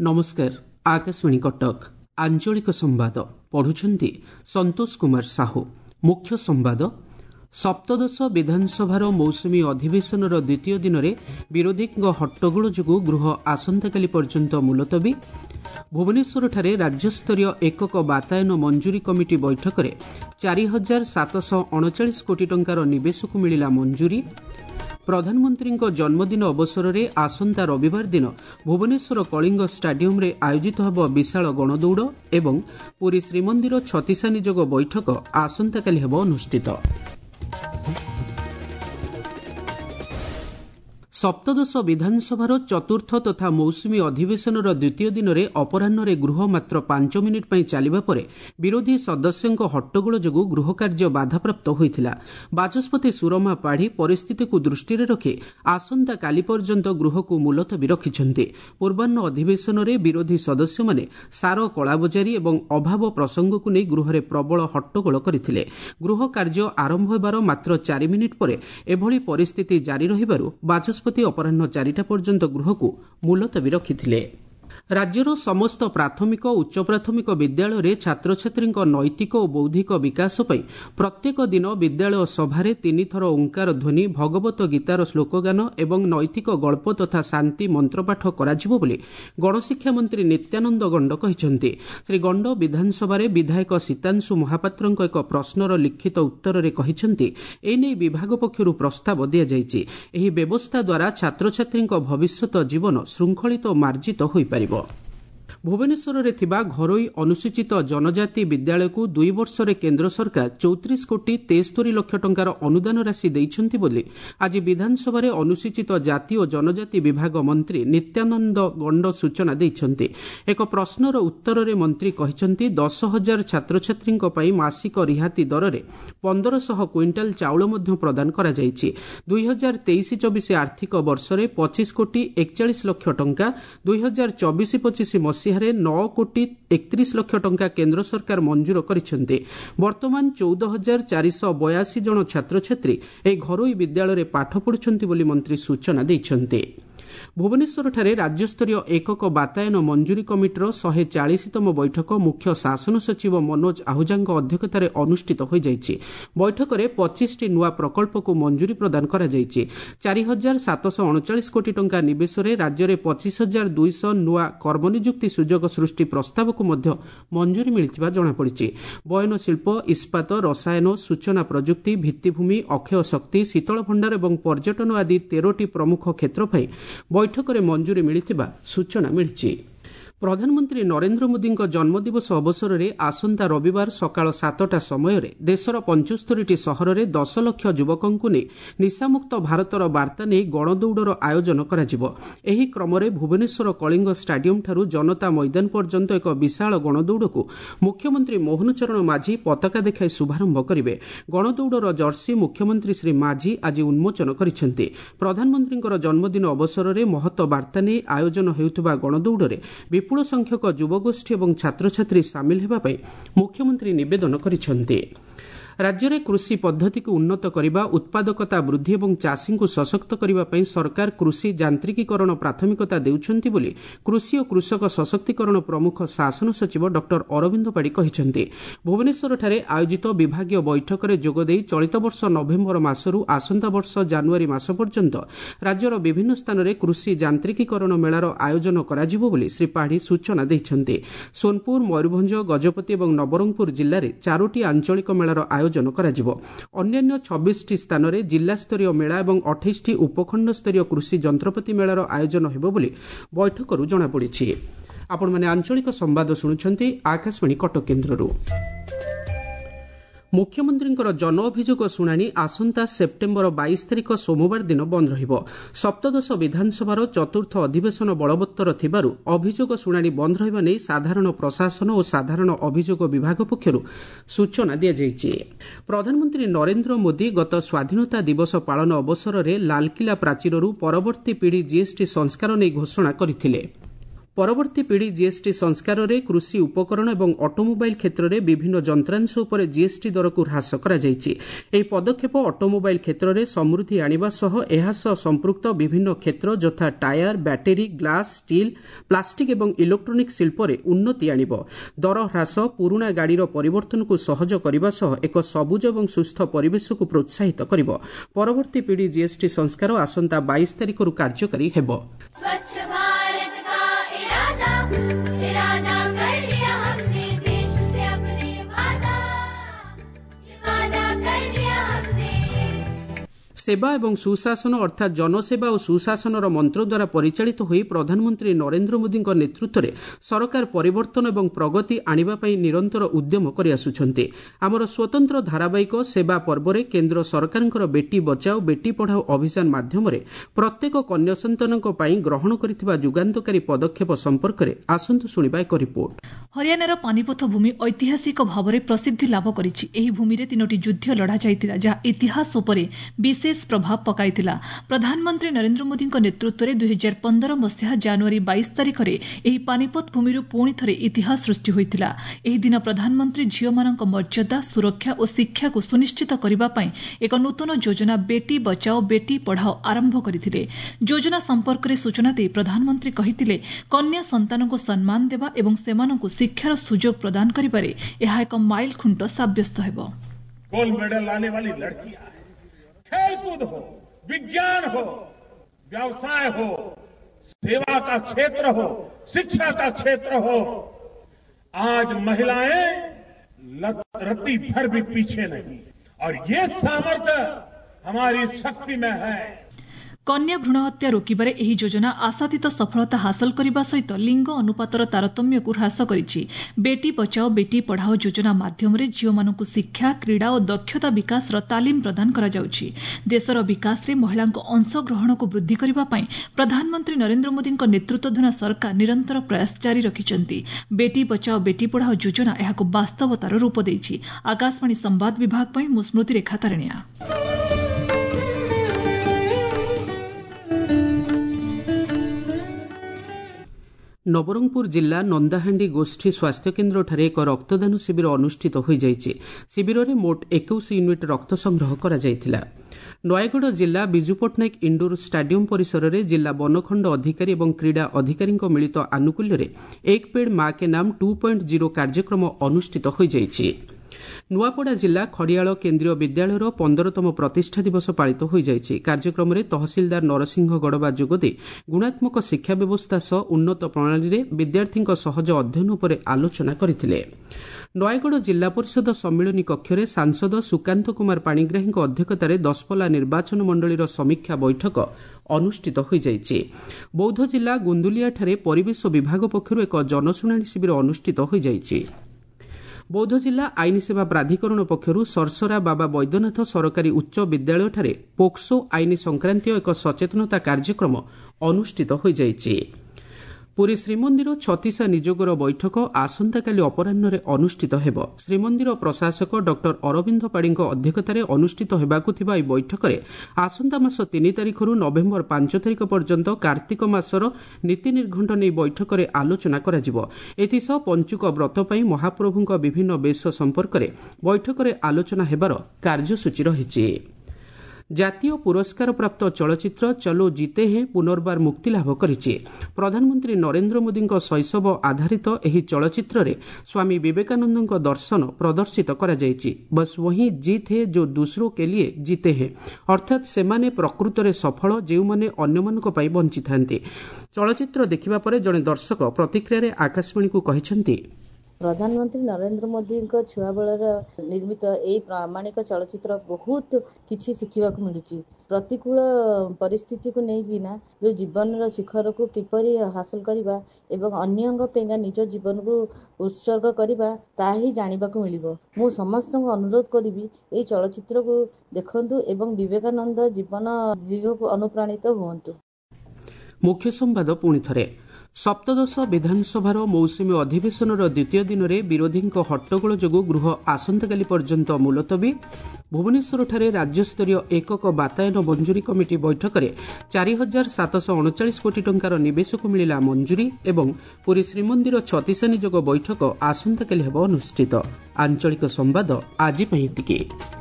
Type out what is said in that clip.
नमस्कार। आकाशवाणी कटक आंचलिक संवाद पढ़ुछंती संतोष कुमार साहू। मुख्य संवाद। सप्तदश विधानसभार मौसुमी अधिवेशनर द्वितीय दिन में विरोधी हट्टगोल जो गृह आसंताकाली पर्यंत मुलतवी। भुवनेश्वर राज्यस्तरीय एकक बातायन मंजूरी कमिटी बैठक में 4,739 कोटी टंकार निवेश को मिला मंजूरी। प्रधानमंत्री जन्मदिन अवसर में आसंता रविवार दिन भुवनेश्वर कलिंग स्टाडियम रे आयोजित होब विशाल गणदौड़ एवं पुरी श्रीमंदिर छत्तीसा निजोग बैठक आसंताकाली हेब अनुष्ठित। सप्तदश विधानसभार चतुर्थ तथा मौसुमी अधिवेशनर द्वितीय दिन में अपराह्न गृह मात्र 5 मिनिट पर चलिबा परे विरोधी सदस्यों हट्टगोल जो गृह कार्य बाधाप्राप्त होइथिला। बाचस्पति सुरमा पाढ़ी परिस्थिति को दृष्टि रखी आसंता काली पर्यंत गृह को मुलतवी रखिछन्ते। पूर्वाह्न अधिवेशन में विरोधी सदस्य माने सार कलाबजारी एवं अभाव प्रसंग को नहीं गृह में प्रबल हट्टगोल करथिले। गृह कार्य आरंभ होबार मात्र 4 मिनिट पर एभली परिस्थिति जारी रहिबारु बाचस्पति अपराह्न 4टा पर्यंत गृह को मुलतवी रखिथिले। राज्यर समस्त प्राथमिक उच्च प्राथमिक विद्यालय छात्र छात्री नैतिक और बौद्धिक विकास पर प्रत्येक दिन विद्यालय सभारे 3 थर ओंकार ध्वनि भगवत गीतार श्लोकगान एवं नैतिक गल्प तथा शांति मंत्रपाठ कराजिबो बोली गणशिक्षा मंत्री नित्यानंद गंड कहिसेंति। श्री गंड विधानसभा विधायक सीतांशु महापात्र एक प्रश्नर लिखित उत्तर में कहिसेंति एने विभाग पक्षरु प्रस्ताव दिया जायछि। एही व्यवस्था द्वारा छात्र छात्री भविष्यत जीवन श्रृंखलित और मार्जित होई पारिबो। भुवनेश्वर में थिबा घरोई अनुसूचित जनजाति विद्यालय को 2 वर्ष में केंद्र सरकार 34 कोटी 73 लाख टंकार अनुदान राशि देइछन्ति बोली आज विधानसभा अनुसूचित जाति और जनजाति विभाग मंत्री नित्यानंद गंड सूचना देइछन्ति। एक प्रश्नर उत्तर में मंत्री कहिछन्ति 10,000 छात्र छात्री पई मासिक रिहाती दर में 1500 क्विंटाल चाउल मध्य प्रदान करा जायछि। 2023-24 आर्थिक वर्ष में 25 कोटी 41 लाख टंका 2024-25 मसीह 9 कोटी 31 लाख टंका केंद्र सरकार मंजूर करिसेंते। वर्तमान 14,482 जन छात्र छात्री ए घरोई विद्यालय रे पाठ पढ़ुछन्ति बोली मंत्री सूचना दैछन्ते। भुवनेश्वर राज्यस्तरीय एकक बातायन मंजूरी कमिटीर 140तम बैठक मुख्य शासन सचिव मनोज आहूजा अध्यक्षतार अनुष्ठित हो जायछि। बैठक में 25टी नुआ प्रकल्प को मंजूरी प्रदान करा जायछि। 4,739 कोटी टंका निवेश में राज्य में 25,200 नुआ कर्मनियुक्ति सुजोग सृष्टि प्रस्ताव को मध्य मंजूरी मिलिथिबा जଣାपड़िछि। बयन शिल्प, इस्पात, रसायन, सूचना प्रजुक्ति, भित्तिभूमि, अक्षय शक्ति, शीतल भंडार और पर्यटन आदि 13टी प्रमुख क्षेत्र पर बैठक में मंजूरी मिलिथिबा सूचना मिलिछि। प्रधानमंत्री नरेंद्र मोदी जन्मदिवस अवसर में आसंता रविवार सकाळ 7टा समय देशर 75टी सहर में 10 लाख युवकों को नहीं निशामुक्त भारतर वार्ता नहीं गणदौड़र आयोजन कराजिबो। एही क्रम में भुवनेश्वर कलिंग स्टाडियम ठारू जनता मैदान पर्यंत एक विशाल गणदौड़ को मुख्यमंत्री मोहन चरण माझी पताका देखाई शुभारंभ करिवे। गणदौड़र जर्सी मुख्यमंत्री श्री माझी आज उन्मोचन करिसेंति। प्रधानमंत्री जन्मदिन अवसर में महत्व वार्ता नहीं आयोजन हेउथबा गणदौड़ रे विपुल संख्यक युवगोष्ठी और छात्र छात्री सामिल हेबापई मुख्यमंत्री निवेदन करिसेंति। राज्य में कृषि पद्धति को उन्नत करने, उत्पादकता वृद्धि और चाषी को सशक्त करने सरकार कृषि यांत्रिकीकरण प्राथमिकता देउछन्ति बोली कृषि और कृषक सशक्तिकरण प्रमुख शासन सचिव डॉक्टर अरविंद पाढ़ी कहिसेंति। भुवनेश्वर आयोजित विभागीय बैठक में जोगदेई चलित वर्ष नवेम्बर मासरू आसंता वर्ष जानुआरी मास पर्यंत राज्यर विभिन्न स्थान में कृषि यांत्रिकीकरण मेलार आयोजन कराजिबो बोली श्री पाढ़ी सूचना दैछन्ति। सोनपुर, मयूरभंज, गजपति और नवरंगपुर जिल्ला में 4टी आंचलिक मेलार आयोजन कराजिबो। अन्य 26टी स्थान में जिला स्तरीय मेला और 28टी उपखंड स्तरीय कृषि जंत्रपाति मेलार आयोजन हेबो बोली बैठकरू जଣାपड़िछि। आपण माने आंचलिक संवाद शुणुछन्ति आकाशवाणी कटक केन्द्ररू। मुख्यमंत्री जन अभियोग शुणाणी आसंता सेप्टेम्बर 22 तारिख सोमवार दिन बंद रहिबो। सप्तदश विधानसभार चतुर्थ अधिवेशन बलवत्तर थिबारु अभियोग शुणाणी बंद रहिबा नै साधारण प्रशासन और साधारण अभियोग विभाग पक्षरु सूचना दिया जायछि। प्रधानमंत्री नरेंद्र मोदी गत स्वाधीनता दिवस पालन अवसर में लालकिला प्राचीररू परवर्ती पीढ़ी जीएसटी संस्कार नै घोषणा करथिले। ପରବର୍ତ୍ତୀ ପିଢ଼ି ଜିଏସ୍ଟି ସଂସ୍କାରରେ କୃଷି ଉପକରଣ ଏବଂ ଅଟୋମୋବାଇଲ୍ କ୍ଷେତ୍ରରେ ବିଭିନ୍ନ ଯନ୍ତ୍ରାଂଶ ଉପରେ ଜିଏସ୍ଟି ଦରକୁ ହ୍ରାସ କରାଯାଇଛି। ଏହି ପଦକ୍ଷେପ ଅଟୋମୋବାଇଲ୍ କ୍ଷେତ୍ରରେ ସମୃଦ୍ଧି ଆଣିବା ସହ ଏହା ସହ ସମ୍ପୃକ୍ତ ବିଭିନ୍ନ କ୍ଷେତ୍ର ଯଥା tyre, battery, glass, steel, plastic ଏବଂ ଇଲେକ୍ଟ୍ରୋନିକ୍ସ ଶିଳ୍ପରେ ଉନ୍ନତି ଆଣିବ। ଦର ହ୍ରାସ ପୁରୁଣା ଗାଡ଼ିର ପରିବର୍ତ୍ତନକୁ ସହଜ କରିବା ସହ ଏକ ସବୁଜ ଏବଂ ସୁସ୍ଥ ପରିବେଶକୁ ପ୍ରୋତ୍ସାହିତ କରିବ। ପରବର୍ତ୍ତୀ ପିଢ଼ି ଜିଏସ୍ଟି ସଂସ୍କାର ଆସନ୍ତା 22 ତାରିଖରୁ କାର୍ଯ୍ୟକାରୀ ହେବ। ସେବା ଏବଂ ସୁଶାସନ ଅର୍ଥାତ୍ ଜନସେବା ଓ ସୁଶାସନର ମନ୍ତ୍ର ଦ୍ୱାରା ପରିଚାଳିତ ହୋଇ ପ୍ରଧାନମନ୍ତ୍ରୀ ନରେନ୍ଦ୍ର ମୋଦିଙ୍କ ନେତୃତ୍ୱରେ ସରକାର ପରିବର୍ତ୍ତନ ଏବଂ ପ୍ରଗତି ଆଣିବା ପାଇଁ ନିରନ୍ତର ଉଦ୍ୟମ କରିଆସୁଛନ୍ତି। ଆମର ସ୍ୱତନ୍ତ୍ର ଧାରାବାହିକ ସେବା ପର୍ବରେ କେନ୍ଦ୍ର ସରକାରଙ୍କର ବେଟି ବଚାଓ ବେଟି ପଢ଼ାଓ ଅଭିଯାନ ମାଧ୍ୟମରେ ପ୍ରତ୍ୟେକ କନ୍ୟା ସନ୍ତାନଙ୍କ ପାଇଁ ଗ୍ରହଣ କରିଥିବା ଯୁଗାନ୍ତକାରୀ ପଦକ୍ଷେପ ସମ୍ପର୍କରେ ଆସନ୍ତୁ ଶୁଣିବା ଏକ ରିପୋର୍ଟ। ହରିୟାଣାର ପାନିପଥ ଭୂମି ଐତିହାସିକ ଭାବରେ ପ୍ରସିଦ୍ଧି ଲାଭ କରିଛି। ଏହି ଭୂମିରେ 3ଟି ଯୁଦ୍ଧ ଲଢ଼ାଯାଇଥିଲା, ଯାହା ଇତିହାସ ଉପରେ ବିଶେଷ ପ୍ରଭାବ ପକାଇଥିଲା। ପ୍ରଧାନମନ୍ତ୍ରୀ ନରେନ୍ଦ୍ର ମୋଦିଙ୍କ ନେତୃତ୍ୱରେ 2015 ମସିହା ଜାନୁଆରୀ 22 ତାରିଖରେ ଏହି ପାନିପଥ ଭୂମିରୁ ପୁଣି ଥରେ ଇତିହାସ ସୃଷ୍ଟି ହୋଇଥିଲା। ଏହି ଦିନ ପ୍ରଧାନମନ୍ତ୍ରୀ ଝିଅମାନଙ୍କ ମର୍ଯ୍ୟାଦା, ସୁରକ୍ଷା ଓ ଶିକ୍ଷାକୁ ସୁନିଶ୍ଚିତ କରିବା ପାଇଁ ଏକ ନୂତନ ଯୋଜନା ବେଟି ବଚାଓ ବେଟି ପଢ଼ାଓ ଆରମ୍ଭ କରିଥିଲେ। ଯୋଜନା ସମ୍ପର୍କରେ ସୂଚନା ଦେଇ ପ୍ରଧାନମନ୍ତ୍ରୀ କହିଥିଲେ, କନ୍ୟା ସନ୍ତାନଙ୍କୁ ସମ୍ମାନ ଦେବା ଏବଂ ସେମାନଙ୍କୁ ଶିକ୍ଷାର ସୁଯୋଗ ପ୍ରଦାନ କରିବାରେ ଏହା ଏକ ମାଇଲ ଖୁଣ୍ଟ ସାବ୍ୟସ୍ତ ହେବ। गोल्ड मेडल लाने वाली लड़कियां, खेलकूद हो, विज्ञान हो, व्यवसाय हो, सेवा का क्षेत्र हो, शिक्षा का क्षेत्र हो, आज महिलाएं रत्ती भर भी पीछे नहीं और ये सामर्थ्य हमारी शक्ति में है। कन्या भ्रूण हत्या रोकबारे ଏହି ଯୋଜନା ଆଶାତୀତ ସଫଳତା ହାସଲ କରିବା ସହିତ ଲିଙ୍ଗ ଅନୁପାତର ତାରତମ୍ୟକୁ ହ୍ରାସ କରିଛି। ବେଟି ବଚାଓ ବେଟି ପଢ଼ାଓ ଯୋଜନା ମାଧ୍ୟମରେ ଝିଅମାନଙ୍କୁ ଶିକ୍ଷା, କ୍ରୀଡ଼ା ଓ ଦକ୍ଷତା ବିକାଶର ତାଲିମ ପ୍ରଦାନ କରାଯାଉଛି। ଦେଶର ବିକାଶରେ ମହିଳାଙ୍କ ଅଂଶଗ୍ରହଣକୁ ବୃଦ୍ଧି କରିବା ପାଇଁ ପ୍ରଧାନମନ୍ତ୍ରୀ ନରେନ୍ଦ୍ର ମୋଦିଙ୍କ ନେତୃତ୍ୱାଧୀନ ସରକାର ନିରନ୍ତର ପ୍ରୟାସ ଜାରି ରଖିଛନ୍ତି। ବେଟି ବଚାଓ ବେଟି ପଢ଼ାଓ ଯୋଜନା ଏହାକୁ ବାସ୍ତବତାର ରୂପ ଦେଇଛି। ଆକାଶବାଣୀ ସମ୍ବାଦ ବିଭାଗ ପାଇଁ ମୁଁ ସ୍ମୃତି ରେଖା ତାରିଣିଆ। ନବରଙ୍ଗପୁର ଜିଲ୍ଲା ନନ୍ଦାହାଣ୍ଡି ଗୋଷ୍ଠୀ ସ୍ୱାସ୍ଥ୍ୟକେନ୍ଦ୍ରଠାରେ ଏକ ରକ୍ତଦାନ ଶିବିର ଅନୁଷ୍ଠିତ ହୋଇଯାଇଛି। ଶିବିରରେ ମୋଟ 21 ୟୁନିଟ୍ ରକ୍ତ ସଂଗ୍ରହ କରାଯାଇଥିଲା। ନୟାଗଡ଼ ଜିଲ୍ଲା ବିଜୁ ପଟ୍ଟନାୟକ ଇଣ୍ଡୋର ଷ୍ଟାଡିୟମ ପରିସରରେ ଜିଲ୍ଲା ବନଖଣ୍ଡ ଅଧିକାରୀ ଏବଂ କ୍ରୀଡ଼ା ଅଧିକାରୀଙ୍କ ମିଳିତ ଆନୁକୂଲ୍ୟରେ ଏକ ପେଡ୍ ମା କେ ନାମ 2.0 କାର୍ଯ୍ୟକ୍ରମ ଅନୁଷ୍ଠିତ ହୋଇଯାଇଛି। ନୂଆପଡ଼ା ଜିଲ୍ଲା ଖଡ଼ିଆଳ କେନ୍ଦ୍ରୀୟ ବିଦ୍ୟାଳୟର 15ତମ ପ୍ରତିଷ୍ଠା ଦିବସ ପାଳିତ ହୋଇଯାଇଛି। କାର୍ଯ୍ୟକ୍ରମରେ ତହସିଲଦାର ନରସିଂହ ଗଡ଼ବା ଯୋଗଦେଇ ଗୁଣାତ୍ମକ ଶିକ୍ଷା ବ୍ୟବସ୍ଥା ସହ ଉନ୍ନତ ପ୍ରଣାଳୀରେ ବିଦ୍ୟାର୍ଥୀଙ୍କ ସହଜ ଅଧ୍ୟୟନ ଉପରେ ଆଲୋଚନା କରିଥିଲେ। ନୟାଗଡ଼ ଜିଲ୍ଲା ପରିଷଦ ସମ୍ମିଳନୀ କକ୍ଷରେ ସାଂସଦ ସୁକାନ୍ତ କୁମାର ପାଣିଗ୍ରାହୀଙ୍କ ଅଧ୍ୟକ୍ଷତାରେ ଦଶପଲ୍ଲା ନିର୍ବାଚନ ମଣ୍ଡଳୀର ସମୀକ୍ଷା ବୈଠକ ଅନୁଷ୍ଠିତ ହୋଇଯାଇଛି। ବୌଦ୍ଧ ଜିଲ୍ଲା ଗୁନ୍ଦୁଲିଆଠାରେ ପରିବେଶ ବିଭାଗ ପକ୍ଷରୁ ଏକ ଜନଶୁଣାଣି ଶିବିର ଅନୁଷ୍ଠିତ ହୋଇଯାଇଛି। ବୌଦ୍ଧ ଜିଲ୍ଲା ଆଇନ ସେବା ପ୍ରାଧିକରଣ ପକ୍ଷରୁ ସରସରା ବାବା ବୈଦ୍ୟନାଥ ସରକାରୀ ଉଚ୍ଚ ବିଦ୍ୟାଳୟଠାରେ ପୋକ୍ସୋ ଆଇନ ସଂକ୍ରାନ୍ତୀୟ ଏକ ସଚେତନତା କାର୍ଯ୍ୟକ୍ରମ ଅନୁଷ୍ଠିତ ହୋଇଯାଇଛି। ପୁରୀ ଶ୍ରୀମନ୍ଦିର ଛତିଶା ନିଯୋଗର ବୈଠକ ଆସନ୍ତାକାଲି ଅପରାହ୍ନରେ ଅନୁଷ୍ଠିତ ହେବ। ଶ୍ରୀମନ୍ଦିର ପ୍ରଶାସକ ଡକ୍ଟର ଅରବିନ୍ଦ ପାଢ଼ୀଙ୍କ ଅଧ୍ୟକ୍ଷତାରେ ଅନୁଷ୍ଠିତ ହେବାକୁ ଥିବା ଏହି ବୈଠକରେ ଆସନ୍ତା ମାସ 3 ତାରିଖରୁ ନଭେମ୍ବର 5 ତାରିଖ ପର୍ଯ୍ୟନ୍ତ କାର୍ତ୍ତିକ ମାସର ନୀତି ନିର୍ଘଣ୍ଟ ନେଇ ବୈଠକରେ ଆଲୋଚନା କରାଯିବ। ଏଥିସହ ପଞ୍ଚୁକ ବ୍ରତ ପାଇଁ ମହାପ୍ରଭୁଙ୍କ ବିଭିନ୍ନ ବେଶ ସମ୍ପର୍କରେ ବୈଠକରେ ଆଲୋଚନା ହେବାର କାର୍ଯ୍ୟସୂଚୀ ରହିଛି। ଜାତୀୟ ପୁରସ୍କାରପ୍ରାପ୍ତ ଚଳଚ୍ଚିତ୍ର ଚଲୋ ଜିତେ ହେଁ ପୁନର୍ବାର ମୁକ୍ତିଲାଭ କରିଛି। ପ୍ରଧାନମନ୍ତ୍ରୀ ନରେନ୍ଦ୍ର ମୋଦିଙ୍କ ଶୈଶବ ଆଧାରିତ ଏହି ଚଳଚ୍ଚିତ୍ରରେ ସ୍ୱାମୀ ବିବେକାନନ୍ଦଙ୍କ ଦର୍ଶନ ପ୍ରଦର୍ଶିତ କରାଯାଇଛି। ବସ୍ वही जीत है जो दूसरों के लिए जीते हैं, ଅର୍ଥାତ୍ ସେମାନେ ପ୍ରକୃତରେ ସଫଳ ଯେଉଁମାନେ ଅନ୍ୟମାନଙ୍କ ପାଇଁ ବଞ୍ଚିଥାନ୍ତି। ଚଳଚ୍ଚିତ୍ର ଦେଖିବା ପରେ ଜଣେ ଦର୍ଶକ ପ୍ରତିକ୍ରିୟାରେ ଆକାଶବାଣୀକୁ କହିଛନ୍ତି, ପ୍ରଧାନମନ୍ତ୍ରୀ ନରେନ୍ଦ୍ର ମୋଦିଙ୍କ ଛୁଆବେଳର ନିର୍ମିତ ଏହି ପ୍ରାମାଣିକ ଚଳଚ୍ଚିତ୍ର ବହୁତ କିଛି ଶିଖିବାକୁ ମିଳୁଛି। ପ୍ରତିକୂଳ ପରିସ୍ଥିତିକୁ ନେଇକିନା ଯେଉଁ ଜୀବନର ଶିଖରକୁ କିପରି ହାସଲ କରିବା ଏବଂ ଅନ୍ୟଙ୍କ ପାଇଁକା ନିଜ ଜୀବନକୁ ଉତ୍ସର୍ଗ କରିବା ତାହା ହିଁ ଜାଣିବାକୁ ମିଳିବ। ମୁଁ ସମସ୍ତଙ୍କୁ ଅନୁରୋଧ କରିବି ଏହି ଚଳଚ୍ଚିତ୍ରକୁ ଦେଖନ୍ତୁ ଏବଂ ବିବେକାନନ୍ଦ ଜୀବନ ଦିଗକୁ ଅନୁପ୍ରାଣିତ ହୁଅନ୍ତୁ। ମୁଖ୍ୟ ସମ୍ବାଦ ପୁଣି ଥରେ। ସପ୍ତଦଶ ବିଧାନସଭାର ମୌସୁମୀ ଅଧିବେଶନର ଦ୍ୱିତୀୟ ଦିନରେ ବିରୋଧୀଙ୍କ ହଟ୍ଟଗୋଳ ଯୋଗୁଁ ଗୃହ ଆସନ୍ତାକାଲି ପର୍ଯ୍ୟନ୍ତ ମୁଲତବୀ। ଭୁବନେଶ୍ୱରଠାରେ ରାଜ୍ୟସ୍ତରୀୟ ଏକକ ବାତାୟନ ମଞ୍ଜୁରୀ କମିଟି ବୈଠକରେ 4,739 କୋଟି ଟଙ୍କାର ନିବେଶକୁ ମିଳିଲା ମଞ୍ଜୁରୀ ଏବଂ ପୁରୀ ଶ୍ରୀମନ୍ଦିର ଛତିଶା ନିଯୋଗ ବୈଠକ ଆସନ୍ତାକାଲି ହେବ ଅନୁଷ୍ଠିତ। ଆଞ୍ଚଳିକ ସମ୍ବାଦ ଆଜି ପାଇଁ ଏତିକି।